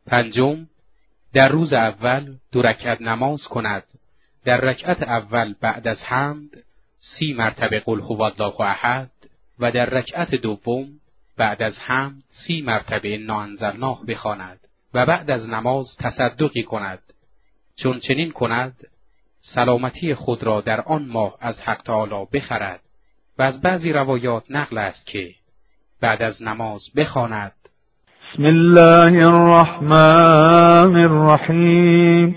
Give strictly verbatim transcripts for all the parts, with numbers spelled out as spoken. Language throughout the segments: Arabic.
پنجم، در روز اول دو رکعت نماز کند. در رکعت اول بعد از حمد سی مرتبه قل هو الله احد و در رکعت دوم بعد از حمد سی مرتبه انا انزلناه بخواند و بعد از نماز تصدقی کند. چون چنین کند سلامتی خود را در آن ماه از حق تعالی بخرد. و از بعضی روایات نقل است که بعد از نماز بخواند بسم الله الرحمن الرحیم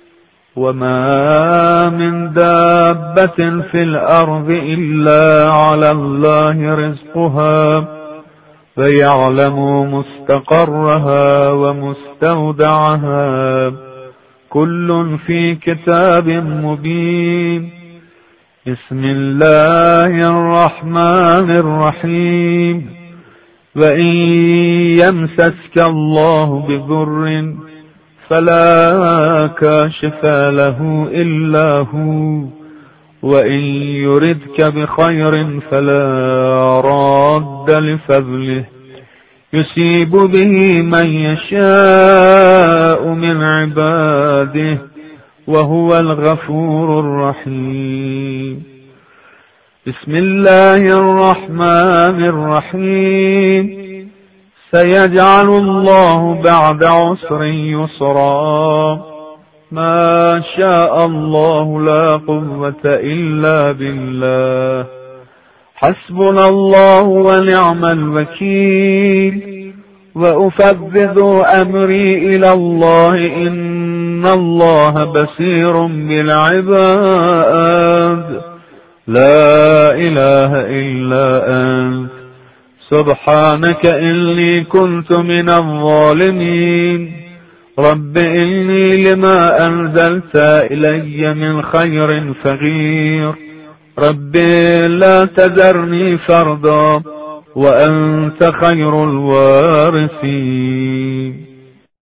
وما من دابة في الأرض إلا على الله رزقها ويعلم مستقرها ومستودعها كل في كتاب مبين. بسم الله الرحمن الرحيم وإن يمسسك الله بضر فلا كاشف له إلا هو وإن يردك بخير فلا راد لفضله يصيب به من يشاء من عباده وهو الغفور الرحيم. بسم الله الرحمن الرحيم سيجعل الله بعد عسر يسرا ما شاء الله لا قوة إلا بالله حسبنا الله ونعم الوكيل وأفوض أمري إلى الله إن الله بصير بالعباد لا إله إلا أنت سبحانك إني كنت من الظالمين. رب إني لما أنزلت إلي من خير فقير. رب لا تذرني فردا وأنت خير الوارثين.